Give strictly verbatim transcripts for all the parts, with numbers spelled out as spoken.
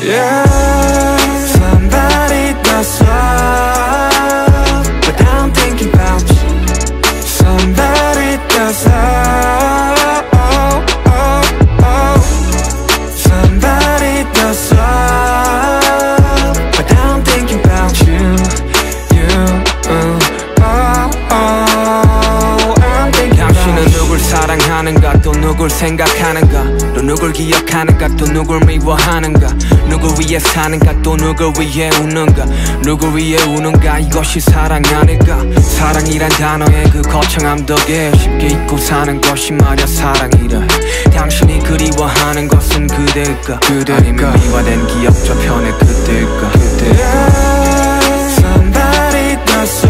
Yeah, somebody does love, but I'm thinking about you. Somebody does love, oh, oh, oh. Somebody does love, but I'm thinking about you, you, uh, oh, oh. I'm thinking 당신은 about 누굴 사랑하는가 또 누굴 생각하는가 또 누굴 기억하는가 또 누굴 미워하는가 누굴 위해 사는가 또 누굴 위해 우는가 누굴 위해 우는가 이것이 사랑 아닐까 사랑이란 단어의 그 거창함 덕에 쉽게 잊고 사는 것이 말야 사랑이라 당신이 그리워하는 것은 그대일까 그대일까 아니면 미화된 기억 저편의 그대일까 그대일까 somebody does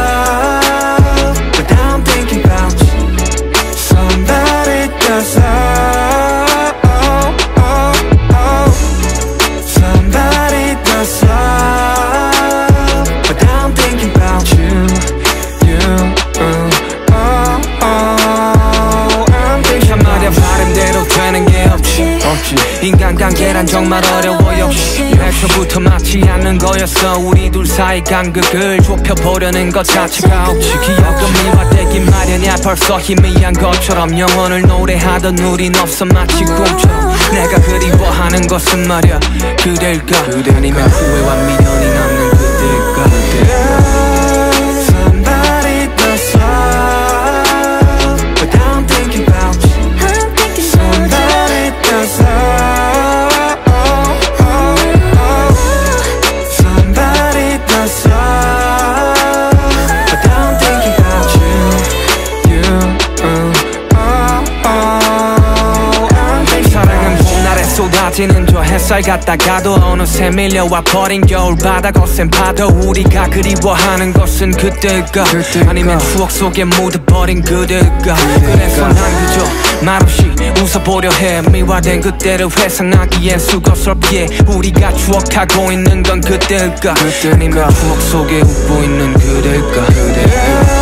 love, but I'm thinking about you. Somebody does love, oh, oh, oh. Somebody does love, but I'm thinking about you, you, uh, oh, oh. I'm thinking 참 말야 바람대로 되는 게 없지 없지 인간관계란 정말 어려워 역시 애초부터 맞지 않는 거였어 우리 둘 사이 간극을 좁혀보려는 것 자체가 없지 기억은 미화되기 마련이야 벌써 희미한 것처럼 영혼을 노래하던 우린 없어 마치 꿈처럼 내가 그리워하는 것은 말야 그댈까 그대 아니면 후회와 미련이 남는 그댈까 그댈까 somebody does love, but I'm thinking about you. Somebody does love, oh, oh, oh. Somebody does love, but I'm thinking about you, you, uh, oh, oh. I'm thinking 사랑은 about you. 봄날에 쏟아지는 저 햇살 같다가도 어느새 밀려와 버린 겨울바다 거센 파도 우리가 그리워하는 것은 그때일까 아니면 추억 속에 묻어버린 그대일까 그래서 난 그저 말없이 웃어보려 해 미화된 그때를 회상하기엔 수고스럽기에 우리가 추억하고 있는 건 그때일까 아니면 추억 속에 웃고 있는 그대일까 그대일까